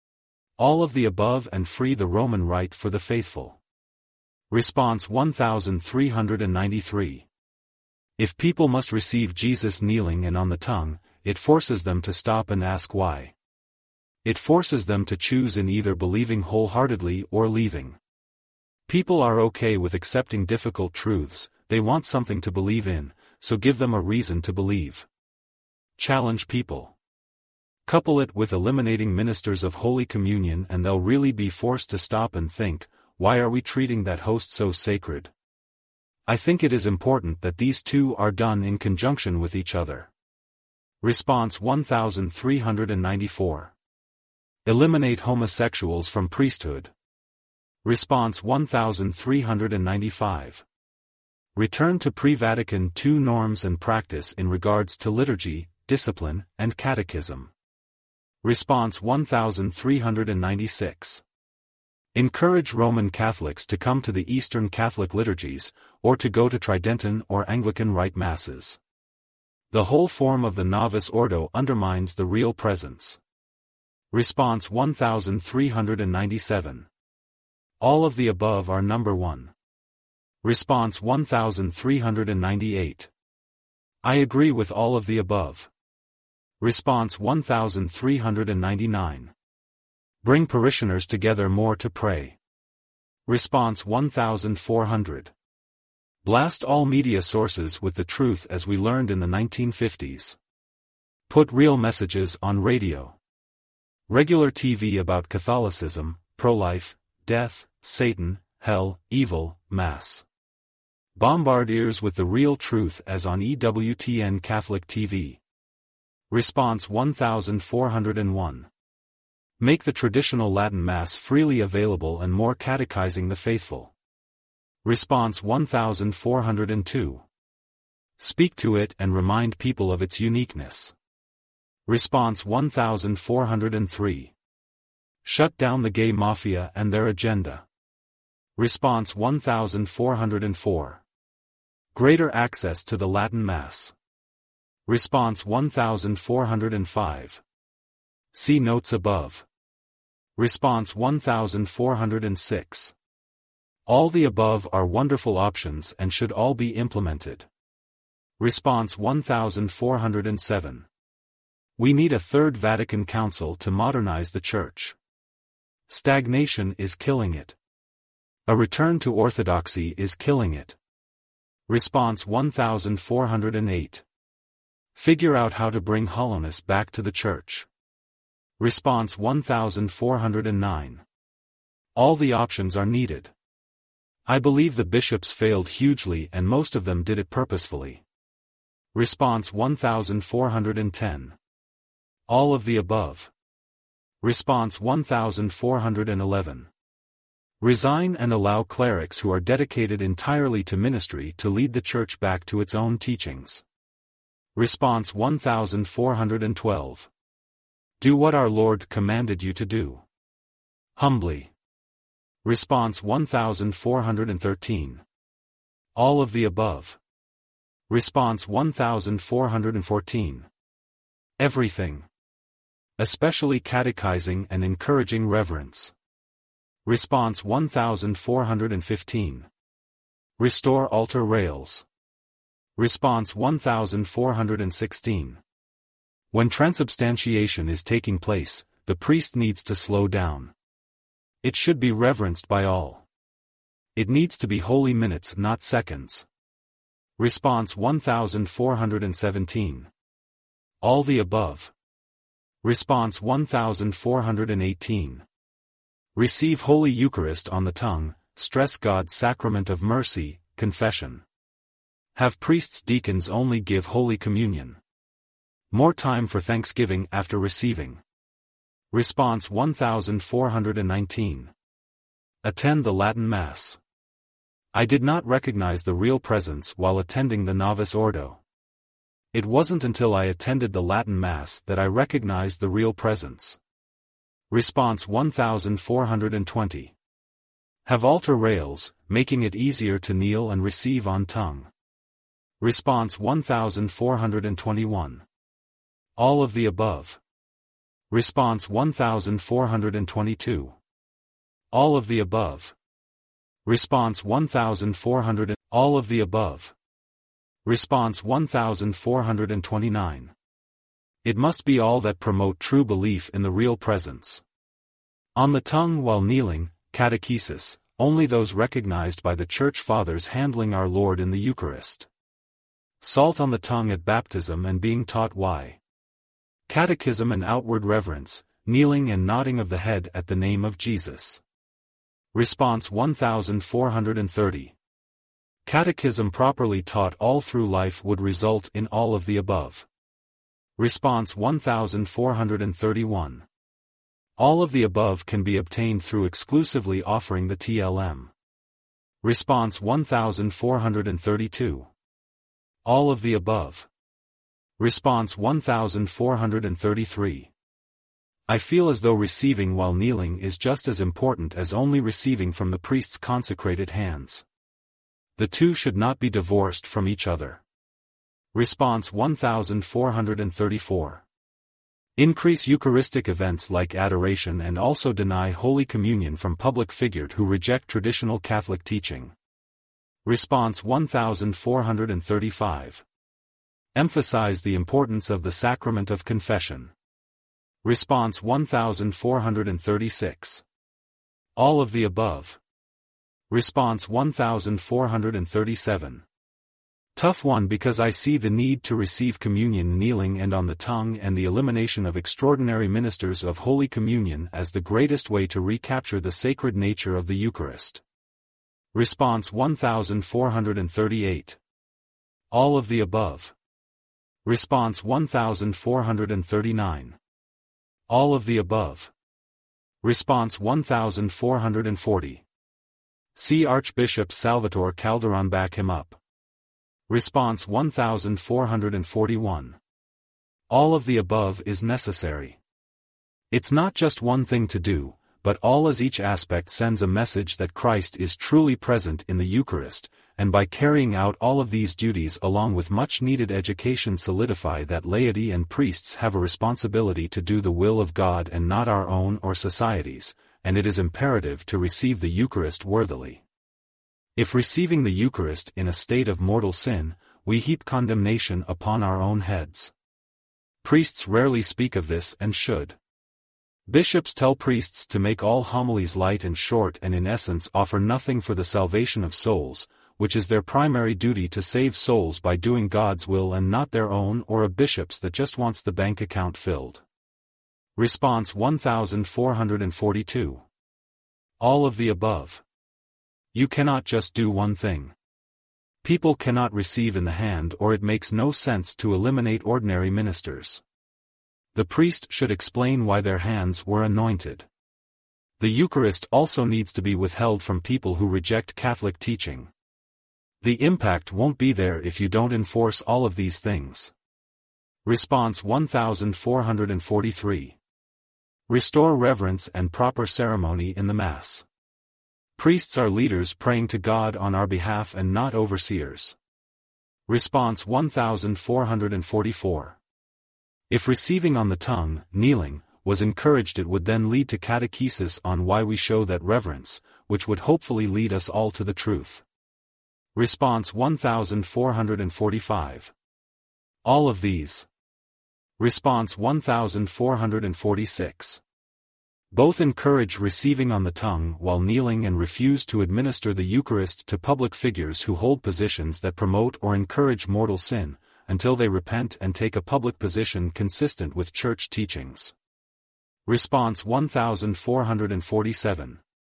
All of the above and free the Roman Rite for the faithful. Response one thousand three hundred ninety-three. If people must receive Jesus kneeling and on the tongue, it forces them to stop and ask why. It forces them to choose in either believing wholeheartedly or leaving. People are okay with accepting difficult truths, they want something to believe in, so give them a reason to believe. Challenge people. Couple it with eliminating ministers of Holy Communion and they'll really be forced to stop and think, why are we treating that host so sacred? I think it is important that these two are done in conjunction with each other. Response one thousand three hundred ninety-four. Eliminate homosexuals from priesthood. Response one thousand three hundred ninety-five. Return to pre-Vatican two norms and practice in regards to liturgy, discipline, and catechism. Response one thousand three hundred ninety-six. Encourage Roman Catholics to come to the Eastern Catholic liturgies, or to go to Tridentan or Anglican Rite Masses. The whole form of the novice ordo undermines the real presence. Response one thousand three hundred ninety-seven. All of the above are number one. Response one thousand three hundred ninety-eight. I agree with all of the above. Response one thousand three hundred ninety-nine. Bring parishioners together more to pray. Response one thousand four hundred. Blast all media sources with the truth as we learned in the nineteen fifties. Put real messages on radio. Regular T V about Catholicism, pro-life, death, Satan, hell, evil, mass. Bombard ears with the real truth as on E W T N Catholic T V. Response one thousand four hundred one. Make the traditional Latin Mass freely available and more catechizing the faithful. Response one thousand four hundred two. Speak to it and remind people of its uniqueness. Response one thousand four hundred three. Shut down the gay mafia and their agenda. Response one thousand four hundred four. Greater access to the Latin Mass. Response one thousand four hundred five. See notes above. Response one thousand four hundred six. All the above are wonderful options and should all be implemented. Response one thousand four hundred seven. We need a Third Vatican Council to modernize the Church. Stagnation is killing it. A return to orthodoxy is killing it. Response one thousand four hundred eight. Figure out how to bring hollowness back to the Church. Response one thousand four hundred nine. All the options are needed. I believe the bishops failed hugely and most of them did it purposefully. Response one thousand four hundred ten. All of the above. Response one thousand four hundred eleven. Resign and allow clerics who are dedicated entirely to ministry to lead the church back to its own teachings. Response one thousand four hundred twelve. Do what our Lord commanded you to do. Humbly. Response one thousand four hundred thirteen. All of the above. Response one thousand four hundred fourteen. Everything. Especially catechizing and encouraging reverence. Response one thousand four hundred fifteen. Restore altar rails. Response one thousand four hundred sixteen. When transubstantiation is taking place, the priest needs to slow down. It should be reverenced by all. It needs to be holy minutes, not seconds. Response one thousand four hundred seventeen. All the above. Response one thousand four hundred eighteen. Receive Holy Eucharist on the tongue, stress God's sacrament of mercy, confession. Have priests deacons only give Holy Communion. More time for thanksgiving after receiving. Response one thousand four hundred nineteen. Attend the Latin Mass. I did not recognize the real presence while attending the Novus Ordo. It wasn't until I attended the Latin Mass that I recognized the real presence. Response one thousand four hundred twenty. Have altar rails, making it easier to kneel and receive on tongue. Response one thousand four hundred twenty-one. All of the above. Response one thousand four hundred twenty-two. All of the above. Response one thousand four hundred. All of the above. Response one thousand four hundred twenty-nine. It must be all that promote true belief in the real presence. On the tongue while kneeling, catechesis, only those recognized by the Church Fathers handling our Lord in the Eucharist. Salt on the tongue at baptism and being taught why. Catechism and outward reverence, kneeling and nodding of the head at the name of Jesus. Response one thousand four hundred thirty. Catechism properly taught all through life would result in all of the above. Response one thousand four hundred thirty-one. All of the above can be obtained through exclusively offering the T L M. Response one thousand four hundred thirty-two. All of the above. Response one thousand four hundred thirty-three. I feel as though receiving while kneeling is just as important as only receiving from the priest's consecrated hands. The two should not be divorced from each other. Response one thousand four hundred thirty-four. Increase Eucharistic events like adoration and also deny Holy Communion from public figures who reject traditional Catholic teaching. Response one thousand four hundred thirty-five. Emphasize the importance of the sacrament of confession. Response one thousand four hundred thirty-six. All of the above. Response one thousand four hundred thirty-seven. Tough one because I see the need to receive communion kneeling and on the tongue and the elimination of extraordinary ministers of Holy Communion as the greatest way to recapture the sacred nature of the Eucharist. Response one thousand four hundred thirty-eight. All of the above. Response one thousand four hundred thirty-nine. All of the above. Response one thousand four hundred forty. See Archbishop Salvatore Calderon back him up. Response one thousand four hundred forty-one. All of the above is necessary. It's not just one thing to do, but all as each aspect sends a message that Christ is truly present in the Eucharist, and by carrying out all of these duties along with much-needed education solidify that laity and priests have a responsibility to do the will of God and not our own or society's, and it is imperative to receive the Eucharist worthily. If receiving the Eucharist in a state of mortal sin, we heap condemnation upon our own heads. Priests rarely speak of this and should. Bishops tell priests to make all homilies light and short and in essence offer nothing for the salvation of souls, which is their primary duty to save souls by doing God's will and not their own or a bishop's that just wants the bank account filled. Response one thousand four hundred forty-two. All of the above. You cannot just do one thing. People cannot receive in the hand or it makes no sense to eliminate ordinary ministers. The priest should explain why their hands were anointed. The Eucharist also needs to be withheld from people who reject Catholic teaching. The impact won't be there if you don't enforce all of these things. Response one thousand four hundred forty-three. Restore reverence and proper ceremony in the Mass. Priests are leaders praying to God on our behalf and not overseers. Response one thousand four hundred forty-four. If receiving on the tongue, kneeling, was encouraged, it would then lead to catechesis on why we show that reverence, which would hopefully lead us all to the truth. Response one thousand four hundred forty-five. All of these. Response one thousand four hundred forty-six. Both encourage receiving on the tongue while kneeling and refuse to administer the Eucharist to public figures who hold positions that promote or encourage mortal sin, until they repent and take a public position consistent with Church teachings. Response one thousand four hundred forty-seven.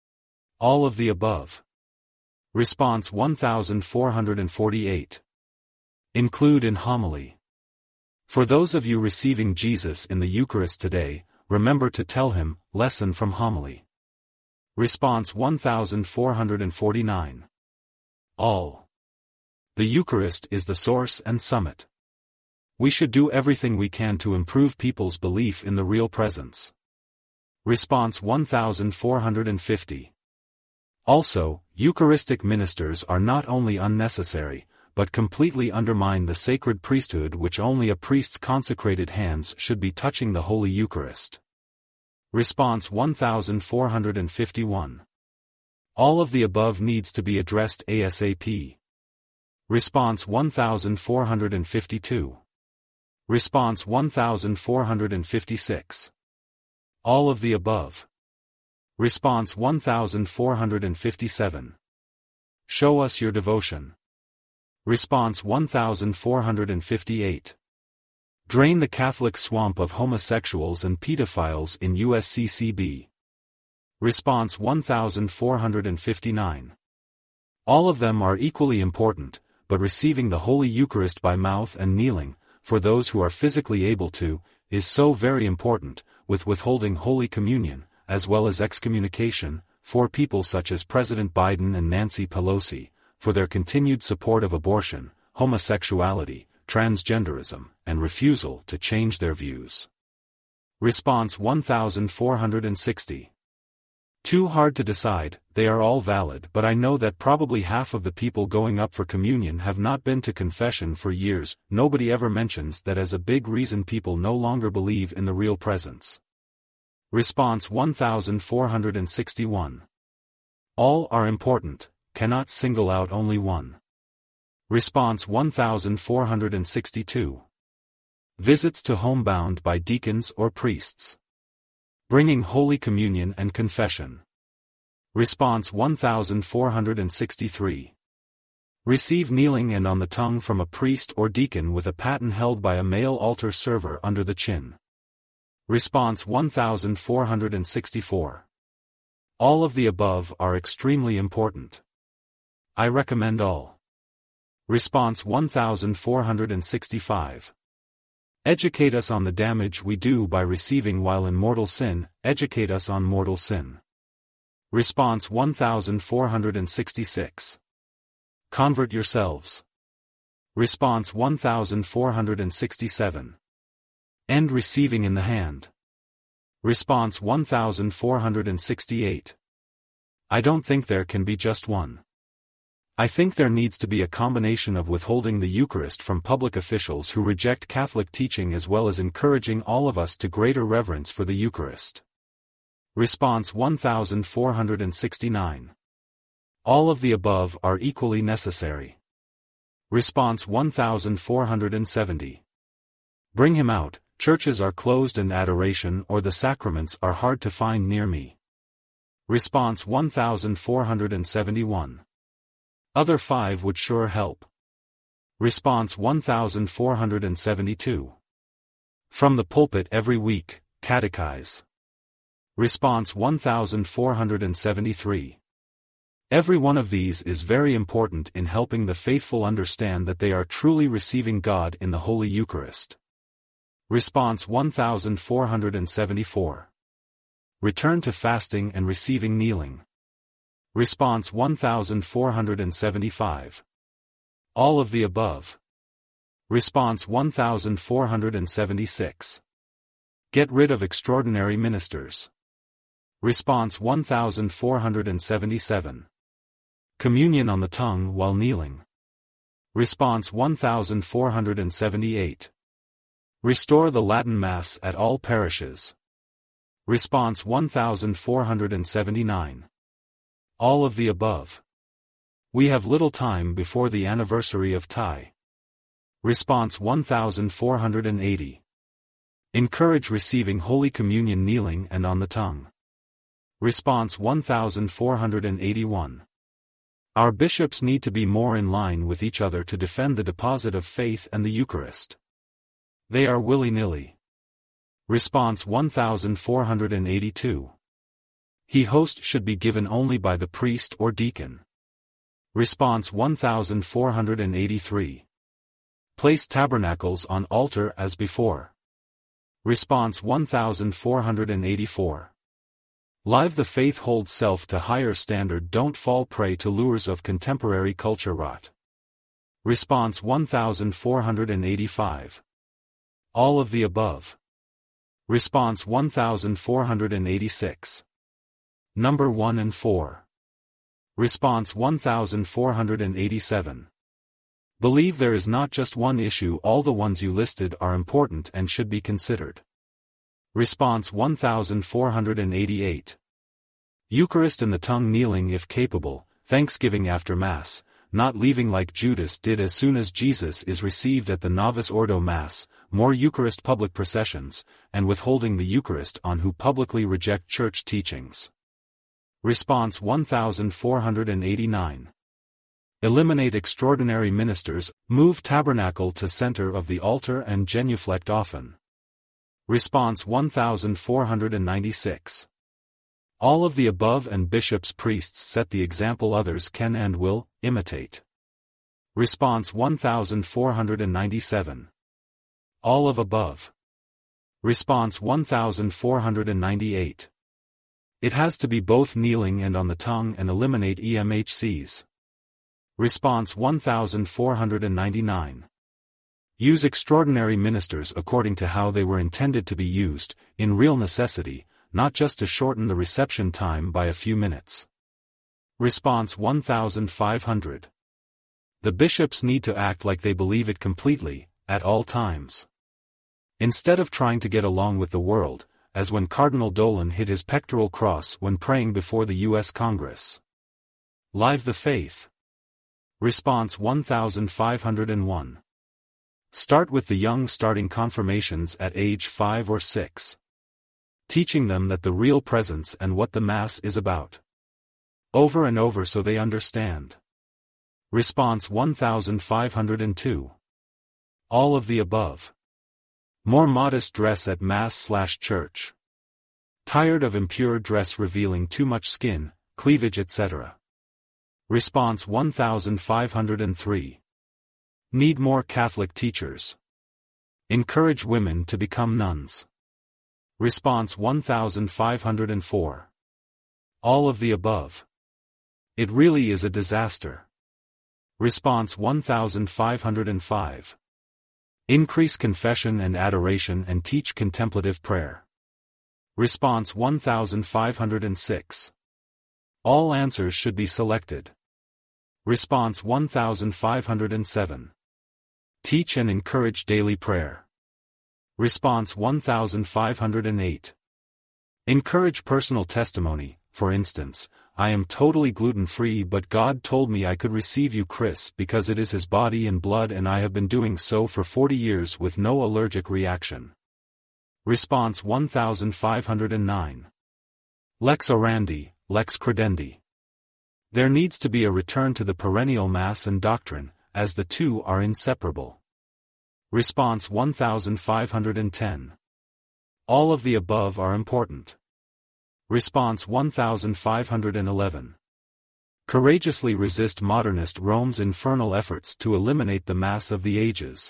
All of the above. Response one thousand four hundred forty-eight. Include in homily. For those of you receiving Jesus in the Eucharist today, remember to tell him, lesson from homily. Response one thousand four hundred forty-nine. All. The Eucharist is the source and summit. We should do everything we can to improve people's belief in the real presence. Response one thousand four hundred fifty. Also, Eucharistic ministers are not only unnecessary, but completely undermine the sacred priesthood, which only a priest's consecrated hands should be touching the Holy Eucharist. Response one thousand four hundred fifty-one. All of the above needs to be addressed ASAP. Response one thousand four hundred fifty-two. Response one thousand four hundred fifty-six. All of the above. Response one thousand four hundred fifty-seven. Show us your devotion. Response one thousand four hundred fifty-eight. Drain the Catholic swamp of homosexuals and pedophiles in U S C C B. Response one thousand four hundred fifty-nine. All of them are equally important, but receiving the Holy Eucharist by mouth and kneeling, for those who are physically able to, is so very important, with withholding Holy Communion, as well as excommunication, for people such as President Biden and Nancy Pelosi, for their continued support of abortion, homosexuality, transgenderism, and refusal to change their views. Response one thousand four hundred sixty. Too hard to decide, they are all valid, but I know that probably half of the people going up for communion have not been to confession for years. Nobody ever mentions that as a big reason people no longer believe in the real presence. Response one thousand four hundred sixty-one. All are important, cannot single out only one. Response one thousand four hundred sixty-two. Visits to homebound by deacons or priests. Bringing Holy Communion and confession. Response one thousand four hundred sixty-three. Receive kneeling and on the tongue from a priest or deacon with a paten held by a male altar server under the chin. Response one thousand four hundred sixty-four. All of the above are extremely important. I recommend all. Response one thousand four hundred sixty-five. Educate us on the damage we do by receiving while in mortal sin, educate us on mortal sin. Response one thousand four hundred sixty-six. Convert yourselves. Response one thousand four hundred sixty-seven. End receiving in the hand. Response one thousand four hundred sixty-eight. I don't think there can be just one. I think there needs to be a combination of withholding the Eucharist from public officials who reject Catholic teaching as well as encouraging all of us to greater reverence for the Eucharist. Response one thousand four hundred sixty-nine. All of the above are equally necessary. Response one thousand four hundred seventy. Bring him out, churches are closed and adoration or the sacraments are hard to find near me. Response one thousand four hundred seventy-one. Other five would sure help. Response one thousand four hundred seventy-two. From the pulpit every week, catechize. Response one thousand four hundred seventy-three. Every one of these is very important in helping the faithful understand that they are truly receiving God in the Holy Eucharist. Response one thousand four hundred seventy-four. Return to fasting and receiving kneeling. Response one thousand four hundred seventy-five. All of the above. Response one thousand four hundred seventy-six. Get rid of extraordinary ministers. Response one thousand four hundred seventy-seven. Communion on the tongue while kneeling. Response one thousand four hundred seventy-eight. Restore the Latin Mass at all parishes. Response one thousand four hundred seventy-nine. All of the above. We have little time before the anniversary of Thai. Response one thousand four hundred eighty. Encourage receiving Holy Communion kneeling and on the tongue. Response one thousand four hundred eighty-one. Our bishops need to be more in line with each other to defend the deposit of faith and the Eucharist. They are willy-nilly. Response one thousand four hundred eighty-two. He host should be given only by the priest or deacon. Response one thousand four hundred eighty-three. Place tabernacles on altar as before. Response one thousand four hundred eighty-four. Live the faith holds self to higher standard, don't fall prey to lures of contemporary culture rot. Response one thousand four hundred eighty-five. All of the above. Response one thousand four hundred eighty-six. Number one and four. Response one thousand four hundred eighty-seven. Believe there is not just one issue, all the ones you listed are important and should be considered. Response one thousand four hundred eighty-eight. Eucharist in the tongue kneeling if capable, thanksgiving after Mass, not leaving like Judas did as soon as Jesus is received at the Novus Ordo Mass, more Eucharist public processions, and withholding the Eucharist on who publicly reject church teachings. Response one thousand four hundred eighty-nine. Eliminate extraordinary ministers, move tabernacle to center of the altar and genuflect often. Response one thousand four hundred ninety-six. All of the above and bishops priests set the example others can and will imitate. Response one thousand four hundred ninety-seven. All of above. Response one thousand four hundred ninety-eight. It has to be both kneeling and on the tongue and eliminate E M H Cs. Response one thousand four hundred ninety-nine. Use extraordinary ministers according to how they were intended to be used, in real necessity, not just to shorten the reception time by a few minutes. Response one thousand five hundred. The bishops need to act like they believe it completely, at all times. Instead of trying to get along with the world, as when Cardinal Dolan hit his pectoral cross when praying before the U S Congress. Live the faith. Response one thousand five hundred one. Start with the young, starting confirmations at age five or six. Teaching them that the real presence and what the Mass is about. Over and over so they understand. Response one thousand five hundred two. All of the above. More modest dress at Mass slash church. Tired of impure dress revealing too much skin, cleavage et cetera. Response one thousand five hundred three. Need more Catholic teachers. Encourage women to become nuns. Response one thousand five hundred four. All of the above. It really is a disaster. Response one thousand five hundred five. Increase confession and adoration and teach contemplative prayer. Response one thousand five hundred six. All answers should be selected. Response one thousand five hundred seven. Teach and encourage daily prayer. Response one thousand five hundred eight. Encourage personal testimony, for instance, I am totally gluten-free but God told me I could receive Eucharist because it is His body and blood and I have been doing so for forty years with no allergic reaction. Response one thousand five hundred nine. Lex orandi, lex credendi. There needs to be a return to the perennial Mass and doctrine, as the two are inseparable. Response one thousand five hundred ten. All of the above are important. Response one thousand five hundred eleven. Courageously resist modernist Rome's infernal efforts to eliminate the Mass of the ages.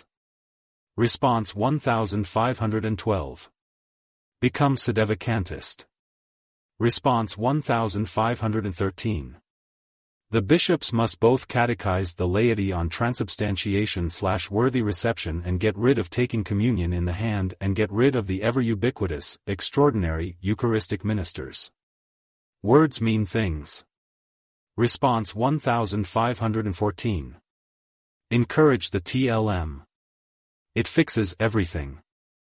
Response one thousand five hundred twelve. Become sedevacantist. Response one thousand five hundred thirteen. The bishops must both catechize the laity on transubstantiation slash worthy reception and get rid of taking communion in the hand and get rid of the ever-ubiquitous, extraordinary, Eucharistic ministers. Words mean things. Response one thousand five hundred fourteen. Encourage the T L M. It fixes everything.